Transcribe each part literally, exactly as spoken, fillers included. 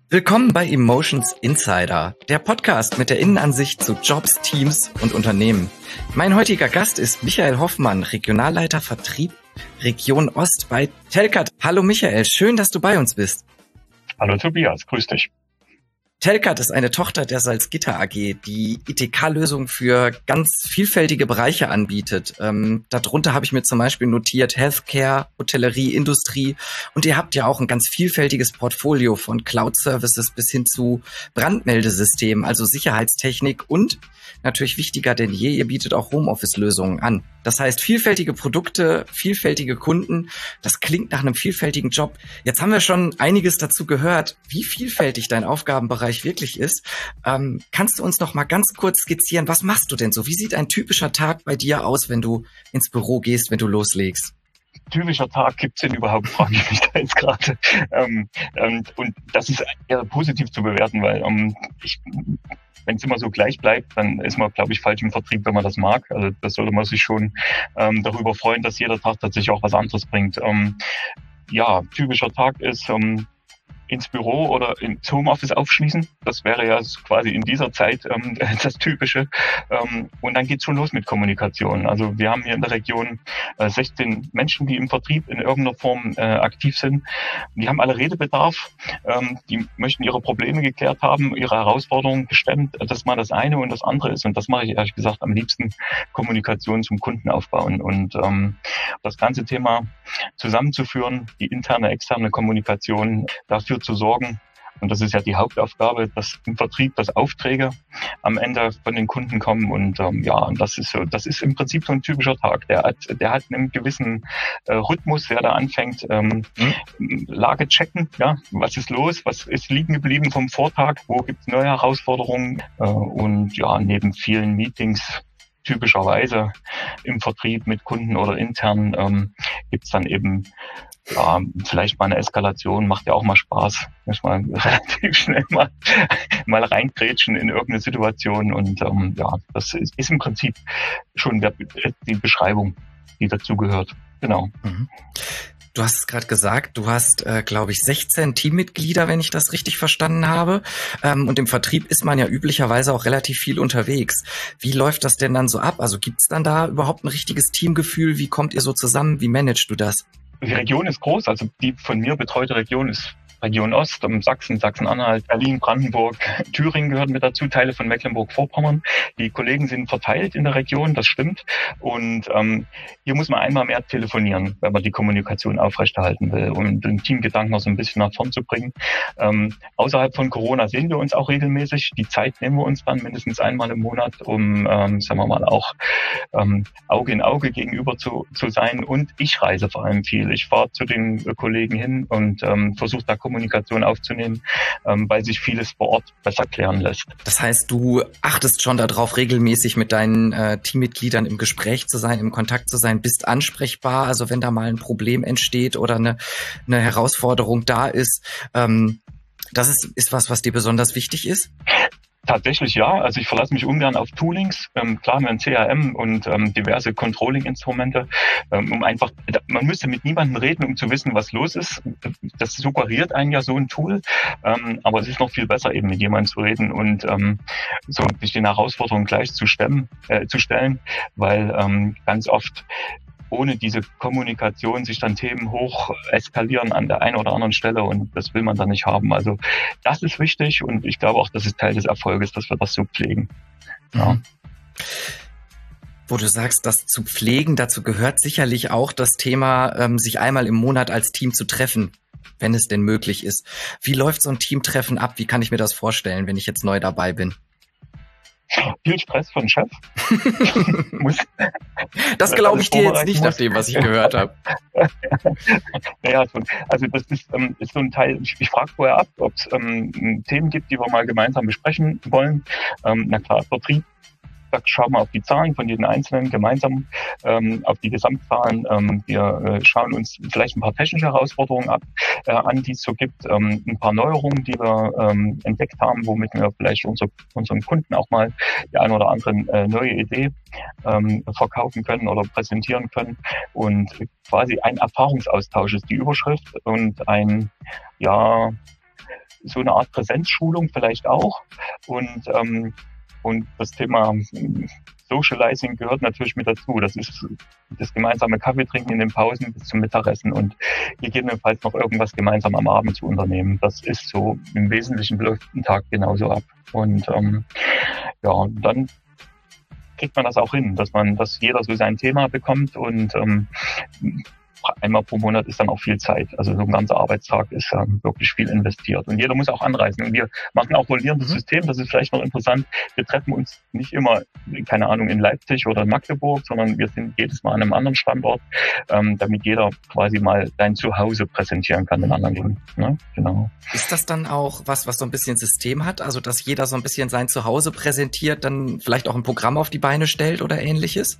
Willkommen bei Emotions Insider, der Podcast mit der Innenansicht zu Jobs, Teams und Unternehmen. Mein heutiger Gast ist Michael Hoffmann, Regionalleiter Vertrieb Region Ost bei Telkat. Hallo Michael, schön, dass du bei uns bist. Hallo Tobias, grüß dich. Telkat ist eine Tochter der Salzgitter A G, die I T K-Lösungen für ganz vielfältige Bereiche anbietet. Ähm, darunter habe ich mir zum Beispiel notiert Healthcare, Hotellerie, Industrie, und ihr habt ja auch ein ganz vielfältiges Portfolio von Cloud-Services bis hin zu Brandmeldesystemen, also Sicherheitstechnik, und natürlich wichtiger denn je, ihr bietet auch Homeoffice-Lösungen an. Das heißt, vielfältige Produkte, vielfältige Kunden, das klingt nach einem vielfältigen Job. Jetzt haben wir schon einiges dazu gehört, wie vielfältig dein Aufgabenbereich wirklich ist. Ähm, kannst du uns noch mal ganz kurz skizzieren, was machst du denn so? Wie sieht ein typischer Tag bei dir aus, wenn du ins Büro gehst, wenn du loslegst? Typischer Tag, gibt's denn überhaupt, frage ich mich da jetzt gerade. Ähm, ähm, und das ist eher positiv zu bewerten, weil ähm, ich... wenn es immer so gleich bleibt, dann ist man, glaube ich, falsch im Vertrieb, wenn man das mag. Also das sollte man sich schon ähm, darüber freuen, dass jeder Tag tatsächlich auch was anderes bringt. Ähm, ja, typischer Tag ist ähm, ins Büro oder ins Homeoffice aufschließen. Das wäre ja quasi in dieser Zeit ähm, das Typische. Ähm, und dann geht's schon los mit Kommunikation. Also wir haben hier in der Region äh, sechzehn Menschen, die im Vertrieb in irgendeiner Form äh, aktiv sind. Die haben alle Redebedarf. Ähm, die möchten ihre Probleme geklärt haben, ihre Herausforderungen gestemmt. Das ist mal das eine. Und das andere ist, und das mache ich ehrlich gesagt am liebsten, Kommunikation zum Kunden aufbauen. Und ähm, das ganze Thema zusammenzuführen, die interne, externe Kommunikation, dafür zu sorgen. Und das ist ja die Hauptaufgabe, dass im Vertrieb, dass Aufträge am Ende von den Kunden kommen. Und ähm, ja, und das ist so, das ist im Prinzip so ein typischer Tag. Der hat, der hat einen gewissen äh, Rhythmus, wer da anfängt, ähm, mhm. Lage checken, ja, was ist los, was ist liegen geblieben vom Vortag, wo gibt es neue Herausforderungen, äh, und ja, neben vielen Meetings typischerweise im Vertrieb mit Kunden oder intern ähm, gibt es dann eben ja, vielleicht mal eine Eskalation, macht ja auch mal Spaß. Muss mal relativ schnell mal, mal reingrätschen in irgendeine Situation. Und ähm, ja, das ist, ist im Prinzip schon der, die Beschreibung, die dazugehört. Genau. Mhm. Du hast es gerade gesagt, du hast, äh, glaube ich, sechzehn Teammitglieder, wenn ich das richtig verstanden habe. Ähm, und im Vertrieb ist man ja üblicherweise auch relativ viel unterwegs. Wie läuft das denn dann so ab? Also gibt's dann da überhaupt ein richtiges Teamgefühl? Wie kommt ihr so zusammen? Wie managst du das? Die Region ist groß, also die von mir betreute Region ist Region Ost, um Sachsen, Sachsen-Anhalt, Berlin, Brandenburg, Thüringen gehören mit dazu, Teile von Mecklenburg-Vorpommern. Die Kollegen sind verteilt in der Region, das stimmt. Und ähm, hier muss man einmal mehr telefonieren, wenn man die Kommunikation aufrechterhalten will, um den Teamgedanken noch so ein bisschen nach vorn zu bringen. Ähm, außerhalb von Corona sehen wir uns auch regelmäßig. Die Zeit nehmen wir uns dann mindestens einmal im Monat, um, ähm, sagen wir mal, auch ähm, Auge in Auge gegenüber zu, zu sein. Und ich reise vor allem viel. Ich fahre zu den äh, Kollegen hin und ähm, versuche da Kommunikation aufzunehmen, ähm, weil sich vieles vor Ort besser klären lässt. Das heißt, du achtest schon darauf, regelmäßig mit deinen äh, Teammitgliedern im Gespräch zu sein, im Kontakt zu sein, bist ansprechbar, also wenn da mal ein Problem entsteht oder eine, eine Herausforderung da ist. Ähm, das ist, ist was, was dir besonders wichtig ist? Tatsächlich ja, also ich verlasse mich ungern auf Toolings. Ähm, klar, wir haben C R M und ähm, diverse Controlling-Instrumente, ähm, um einfach, man müsste mit niemandem reden, um zu wissen, was los ist. Das suggeriert einen ja so ein Tool, ähm, aber es ist noch viel besser, eben mit jemandem zu reden und ähm, so sich den Herausforderungen gleich zu stemmen, äh, zu stellen, weil ähm, ganz oft ohne diese Kommunikation sich dann Themen hoch eskalieren an der einen oder anderen Stelle, und das will man dann nicht haben. Also das ist wichtig, und ich glaube auch, das ist Teil des Erfolges, dass wir das so pflegen. Ja. Mhm. Wo du sagst, das zu pflegen, dazu gehört sicherlich auch das Thema, ähm, sich einmal im Monat als Team zu treffen, wenn es denn möglich ist. Wie läuft so ein Teamtreffen ab? Wie kann ich mir das vorstellen, wenn ich jetzt neu dabei bin? Viel Stress von Chef. muss, das glaube ich dir jetzt nicht, nach dem, was ich gehört habe. Naja, also das ist, ähm, ist so ein Teil, ich, ich frage vorher ab, ob es ähm, Themen gibt, die wir mal gemeinsam besprechen wollen. Ähm, na klar, Vertrieb. Da schauen wir auf die Zahlen von jedem Einzelnen gemeinsam, ähm, auf die Gesamtzahlen. Ähm, wir äh, schauen uns vielleicht ein paar technische Herausforderungen ab, äh, an, die es so gibt, ähm, ein paar Neuerungen, die wir ähm, entdeckt haben, womit wir vielleicht unser, unseren Kunden auch mal die eine oder andere äh, neue Idee ähm, verkaufen können oder präsentieren können. Und quasi ein Erfahrungsaustausch ist die Überschrift, und ein, ja, so eine Art Präsenzschulung vielleicht auch. Und, ähm, und das Thema Socializing gehört natürlich mit dazu. Das ist das gemeinsame Kaffee trinken in den Pausen bis zum Mittagessen und gegebenenfalls noch irgendwas gemeinsam am Abend zu unternehmen. Das ist so im Wesentlichen läuft ein Tag genauso ab. Und ähm, ja, und dann kriegt man das auch hin, dass man, dass jeder so sein Thema bekommt und ähm, einmal pro Monat ist dann auch viel Zeit. Also so ein ganzer Arbeitstag ist ja wirklich viel investiert. Und jeder muss auch anreisen. Und wir machen auch rollierendes System. Das ist vielleicht noch interessant. Wir treffen uns nicht immer, keine Ahnung, in Leipzig oder in Magdeburg, sondern wir sind jedes Mal an einem anderen Standort, ähm, damit jeder quasi mal sein Zuhause präsentieren kann in anderen Dingen. Ne? Genau. Ist das dann auch was, was so ein bisschen System hat? Also, dass jeder so ein bisschen sein Zuhause präsentiert, dann vielleicht auch ein Programm auf die Beine stellt oder Ähnliches?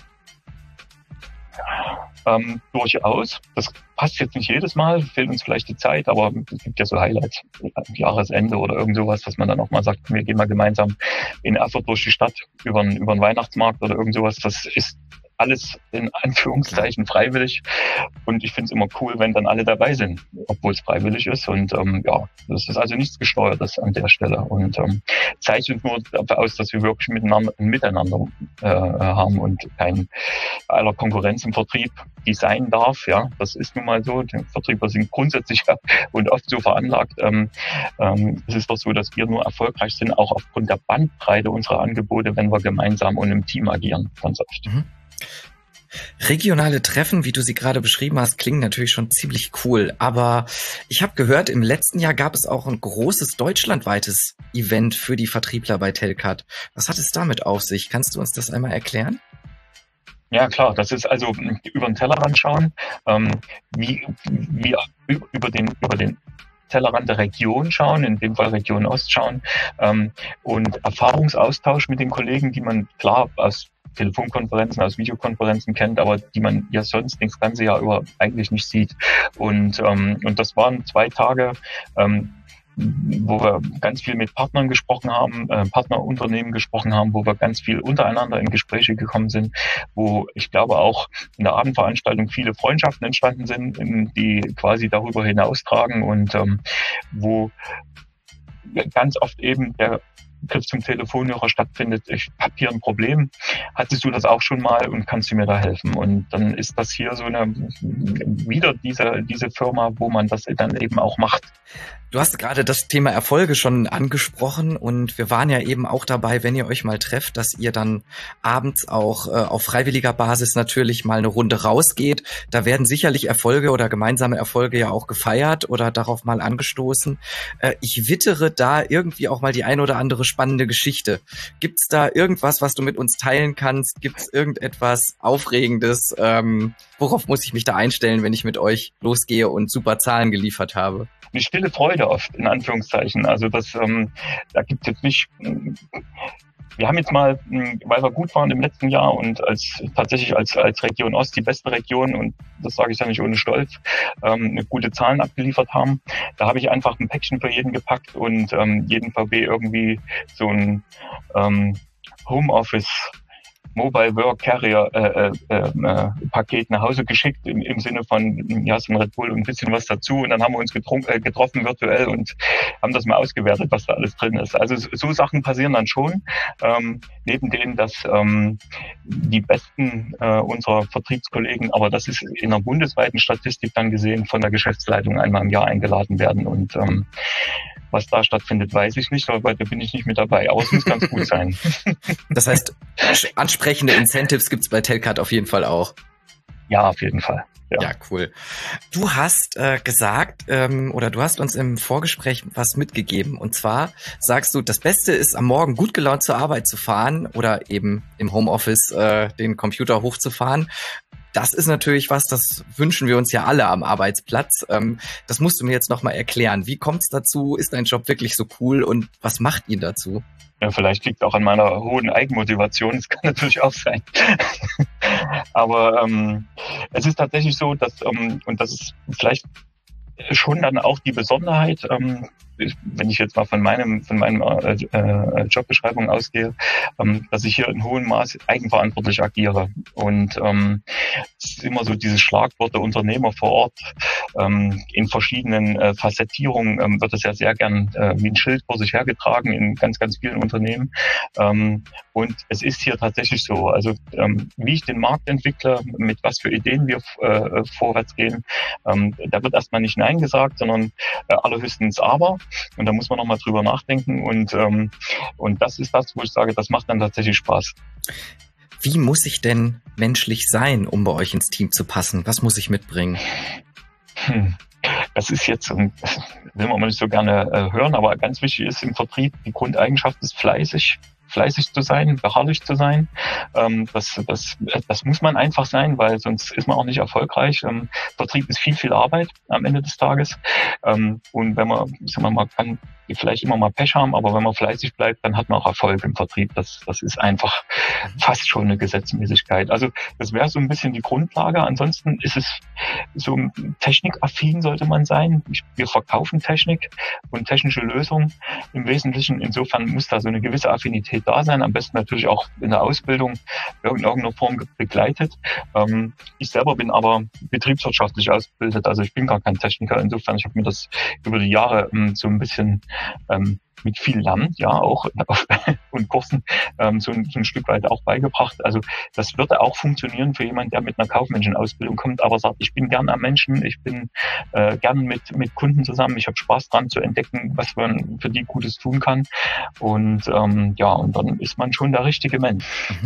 Ähm, durchaus. Das passt jetzt nicht jedes Mal, fehlt uns vielleicht die Zeit, aber es gibt ja so Highlights, Jahresende oder irgend sowas, dass man dann auch mal sagt, wir gehen mal gemeinsam in Erfurt durch die Stadt über einen, über einen Weihnachtsmarkt oder irgend sowas. Das ist alles in Anführungszeichen freiwillig und ich finde es immer cool, wenn dann alle dabei sind, obwohl es freiwillig ist und ähm, ja, das ist also nichts Gesteuertes an der Stelle und ähm, zeichnet nur dafür aus, dass wir wirklich miteinander, miteinander äh, haben und kein aller Konkurrenz im Vertrieb, die sein darf, ja, das ist nun mal so, die Vertriebler sind grundsätzlich und oft so veranlagt. Ähm, ähm, es ist doch so, dass wir nur erfolgreich sind, auch aufgrund der Bandbreite unserer Angebote, wenn wir gemeinsam und im Team agieren, ganz oft. Mhm. Regionale Treffen, wie du sie gerade beschrieben hast, klingen natürlich schon ziemlich cool. Aber ich habe gehört, im letzten Jahr gab es auch ein großes deutschlandweites Event für die Vertriebler bei Telcat. Was hat es damit auf sich? Kannst du uns das einmal erklären? Ja, klar. Das ist also über den Tellerrand schauen, ähm, wie, wie über den, über den Tellerrand der Region schauen, in dem Fall Region Ost schauen, ähm, und Erfahrungsaustausch mit den Kollegen, die man klar aus Telefonkonferenzen, aus Videokonferenzen kennt, aber die man ja sonst das ganze Jahr über eigentlich nicht sieht. Und, ähm, und das waren zwei Tage, ähm, wo wir ganz viel mit Partnern gesprochen haben, äh, Partnerunternehmen gesprochen haben, wo wir ganz viel untereinander in Gespräche gekommen sind, wo ich glaube auch in der Abendveranstaltung viele Freundschaften entstanden sind, die quasi darüber hinaustragen und ähm, wo ganz oft eben der Griff zum Telefonhörer stattfindet. Ich habe hier ein Problem. Hattest du das auch schon mal und kannst du mir da helfen? Und dann ist das hier so eine, wieder diese, diese Firma, wo man das dann eben auch macht. Du hast gerade das Thema Erfolge schon angesprochen und wir waren ja eben auch dabei, wenn ihr euch mal trefft, dass ihr dann abends auch äh, auf freiwilliger Basis natürlich mal eine Runde rausgeht. Da werden sicherlich Erfolge oder gemeinsame Erfolge ja auch gefeiert oder darauf mal angestoßen. Äh, ich wittere da irgendwie auch mal die ein oder andere spannende Geschichte. Gibt's da irgendwas, was du mit uns teilen kannst? Gibt's irgendetwas Aufregendes? Ähm, worauf muss ich mich da einstellen, wenn ich mit euch losgehe und super Zahlen geliefert habe? Eine stille Freude oft, in Anführungszeichen. Also das, ähm, da gibt's jetzt nicht. Wir haben jetzt mal, weil wir gut waren im letzten Jahr und als tatsächlich als als Region Ost die beste Region, und das sage ich ja nicht ohne Stolz, ähm, gute Zahlen abgeliefert haben. Da habe ich einfach ein Päckchen für jeden gepackt und ähm, jeden V B irgendwie so ein ähm, Homeoffice Mobile Work Carrier äh, äh, äh, Paket nach Hause geschickt, im, im Sinne von, ja, so ein Red Bull und ein bisschen was dazu. Und dann haben wir uns getrunken, äh, getroffen virtuell und haben das mal ausgewertet, was da alles drin ist. Also so, so Sachen passieren dann schon. Ähm, neben denen, dass ähm, die besten äh, unserer Vertriebskollegen, aber das ist in einer bundesweiten Statistik dann gesehen, von der Geschäftsleitung einmal im Jahr eingeladen werden. Und ähm, was da stattfindet, weiß ich nicht, aber da bin ich nicht mit dabei. Aber es muss ganz gut sein. Das heißt, ansprechende Incentives gibt's bei Telcat auf jeden Fall auch. Ja, auf jeden Fall. Ja, ja, cool. Du hast äh, gesagt, ähm, oder du hast uns im Vorgespräch was mitgegeben. Und zwar sagst du, das Beste ist, am Morgen gut gelaunt zur Arbeit zu fahren oder eben im Homeoffice äh, den Computer hochzufahren. Das ist natürlich was, das wünschen wir uns ja alle am Arbeitsplatz. Ähm, das musst du mir jetzt nochmal erklären. Wie kommt's dazu? Ist dein Job wirklich so cool? Und was macht ihn dazu? Ja, vielleicht liegt es auch an meiner hohen Eigenmotivation. Das kann natürlich auch sein. Aber ähm, es ist tatsächlich so, dass, ähm, und das ist vielleicht schon dann auch die Besonderheit, ähm, wenn ich jetzt mal von meinem von meinem äh, äh, Jobbeschreibung ausgehe, ähm, dass ich hier in hohem Maß eigenverantwortlich agiere. Und ähm, es ist immer so dieses Schlagwort der Unternehmer vor Ort. ähm, in verschiedenen äh, Facettierungen ähm, wird es ja sehr gern äh, wie ein Schild vor sich hergetragen in ganz, ganz vielen Unternehmen. Ähm, und es ist hier tatsächlich so, also ähm, wie ich den Markt entwickle, mit was für Ideen wir äh, vorwärts gehen, ähm, da wird erstmal nicht Nein gesagt, sondern äh, allerhöchstens Aber. Und da muss man nochmal drüber nachdenken. Und, ähm, und das ist das, wo ich sage, das macht dann tatsächlich Spaß. Wie muss ich denn menschlich sein, um bei euch ins Team zu passen? Was muss ich mitbringen? Hm. Das ist jetzt, will man nicht so gerne äh, hören, aber ganz wichtig ist im Vertrieb, die Grundeigenschaft ist fleißig. fleißig zu sein, beharrlich zu sein. Ähm, das, das, das muss man einfach sein, weil sonst ist man auch nicht erfolgreich. Ähm, Vertrieb ist viel, viel Arbeit am Ende des Tages. Ähm, und wenn man, sagen wir mal, kann vielleicht immer mal Pech haben, aber wenn man fleißig bleibt, dann hat man auch Erfolg im Vertrieb. Das, das ist einfach fast schon eine Gesetzmäßigkeit. Also das wäre so ein bisschen die Grundlage. Ansonsten ist es so technikaffin sollte man sein. Wir verkaufen Technik und technische Lösungen im Wesentlichen. Insofern muss da so eine gewisse Affinität da sein. Am besten natürlich auch in der Ausbildung in irgendeiner Form begleitet. Ähm, ich selber bin aber betriebswirtschaftlich ausgebildet. Also ich bin gar kein Techniker. Insofern, ich habe mir das über die Jahre ähm, so ein bisschen ähm, mit viel Lernen, ja, auch und Kursen ähm, so, ein, so ein Stück weit auch beigebracht. Also das würde auch funktionieren für jemanden, der mit einer kaufmännischen Ausbildung kommt, aber sagt, ich bin gern am Menschen, ich bin äh, gern mit mit Kunden zusammen, ich habe Spaß dran zu entdecken, was man für die Gutes tun kann. Und ähm, ja, und dann ist man schon der richtige Mensch.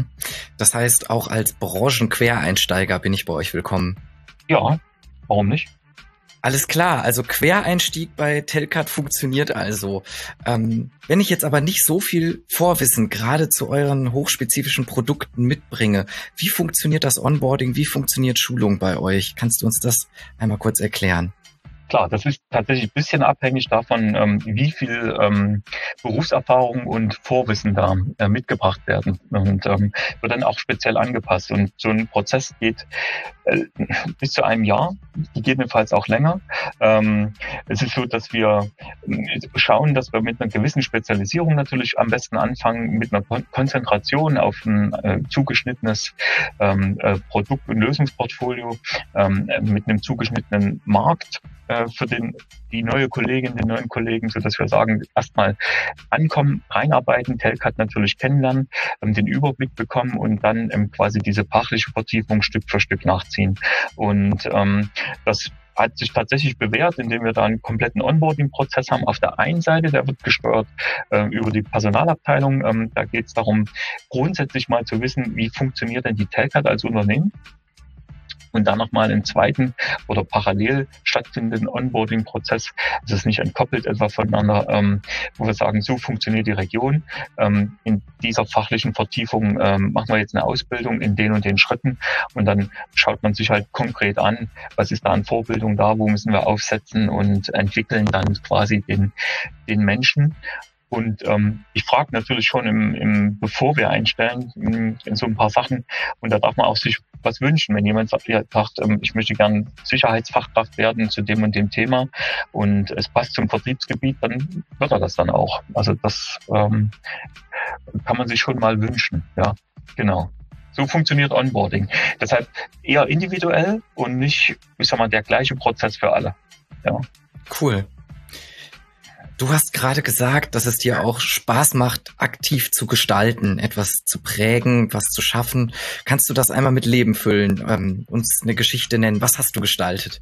Das heißt, auch als Branchenquereinsteiger bin ich bei euch willkommen. Ja, warum nicht? Alles klar, also Quereinstieg bei Telkat funktioniert also. Ähm, wenn ich jetzt aber nicht so viel Vorwissen gerade zu euren hochspezifischen Produkten mitbringe, wie funktioniert das Onboarding, wie funktioniert Schulung bei euch? Kannst du uns das einmal kurz erklären? Klar, das ist tatsächlich ein bisschen abhängig davon, ähm, wie viel ähm, Berufserfahrung und Vorwissen da äh, mitgebracht werden und ähm, wird dann auch speziell angepasst. Und so ein Prozess geht äh, bis zu einem Jahr, gegebenenfalls auch länger. Ähm, es ist so, dass wir schauen, dass wir mit einer gewissen Spezialisierung natürlich am besten anfangen, mit einer Kon- Konzentration auf ein äh, zugeschnittenes ähm, äh, Produkt- und Lösungsportfolio, ähm, mit einem zugeschnittenen Markt für den, die neue Kollegin, den neuen Kollegen, so dass wir sagen, erstmal ankommen, reinarbeiten, Telkat natürlich kennenlernen, den Überblick bekommen und dann ähm, quasi diese fachliche Vertiefung Stück für Stück nachziehen. Und ähm, das hat sich tatsächlich bewährt, indem wir da einen kompletten Onboarding-Prozess haben. Auf der einen Seite, der wird gesteuert äh, über die Personalabteilung. Ähm, da geht es darum, grundsätzlich mal zu wissen, wie funktioniert denn die Telkat als Unternehmen? Und dann nochmal einen zweiten oder parallel stattfindenden Onboarding-Prozess. Das ist nicht entkoppelt etwa voneinander, ähm, wo wir sagen, so funktioniert die Region. Ähm, in dieser fachlichen Vertiefung ähm, machen wir jetzt eine Ausbildung in den und den Schritten und dann schaut man sich halt konkret an, was ist da an Vorbildung da, wo müssen wir aufsetzen und entwickeln dann quasi den, den Menschen. Und ähm, ich frage natürlich schon, im, im, bevor wir einstellen, in, in so ein paar Sachen. Und da darf man auch sich was wünschen. Wenn jemand sagt, ja, sagt ähm, ich möchte gern Sicherheitsfachkraft werden zu dem und dem Thema und es passt zum Vertriebsgebiet, dann wird er das dann auch. Also das ähm, kann man sich schon mal wünschen. Ja, genau. So funktioniert Onboarding. Deshalb eher individuell und nicht, ich sag mal, der gleiche Prozess für alle. Ja. Cool. Du hast gerade gesagt, dass es dir auch Spaß macht, aktiv zu gestalten, etwas zu prägen, was zu schaffen. Kannst du das einmal mit Leben füllen, ähm, uns eine Geschichte nennen? Was hast du gestaltet?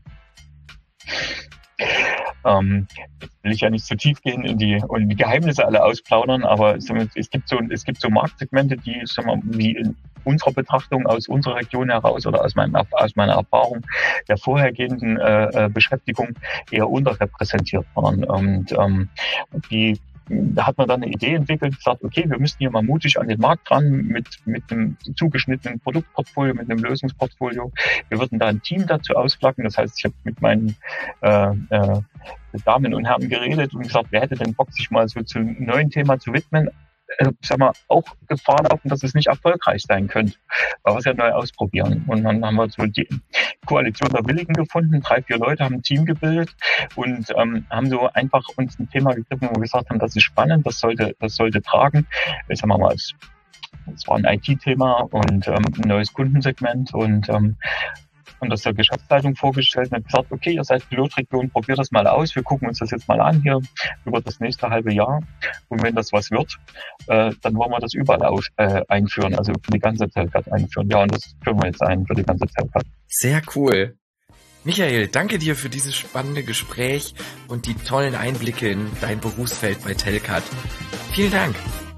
Ähm, jetzt will ich ja nicht zu tief gehen in die, und die Geheimnisse alle ausplaudern, aber es, es gibt so, es gibt so Marktsegmente, die, sagen wir, wie in unserer Betrachtung aus unserer Region heraus oder aus, meinem, aus meiner Erfahrung der vorhergehenden äh, Beschäftigung eher unterrepräsentiert waren. Und ähm, die da hat man dann eine Idee entwickelt, gesagt, okay, wir müssen hier mal mutig an den Markt ran mit, mit einem zugeschnittenen Produktportfolio, mit einem Lösungsportfolio. Wir würden da ein Team dazu ausflacken. Das heißt, ich habe mit meinen äh, äh, Damen und Herren geredet und gesagt, wer hätte denn Bock, sich mal so zu einem neuen Thema zu widmen? Äh, sag mal, auch Gefahr laufen, dass es nicht erfolgreich sein könnte. Aber was ja neu ausprobieren. Und dann haben wir so die Koalition der Willigen gefunden. Drei, vier Leute haben ein Team gebildet und ähm, haben so einfach uns ein Thema gegriffen, wo wir gesagt haben, das ist spannend, das sollte, das sollte tragen. Ich sag mal, es, es war ein I T-Thema und ähm, ein neues Kundensegment und ähm, haben das der Geschäftsleitung vorgestellt und hat gesagt, okay, ihr seid Pilotregion, probiert das mal aus, wir gucken uns das jetzt mal an hier über das nächste halbe Jahr und wenn das was wird, äh, dann wollen wir das überall aus, äh, einführen, also für die ganze Telcat einführen. Ja, und das führen wir jetzt ein für die ganze Telcat. Sehr cool. Michael, danke dir für dieses spannende Gespräch und die tollen Einblicke in dein Berufsfeld bei Telcat. Vielen Dank.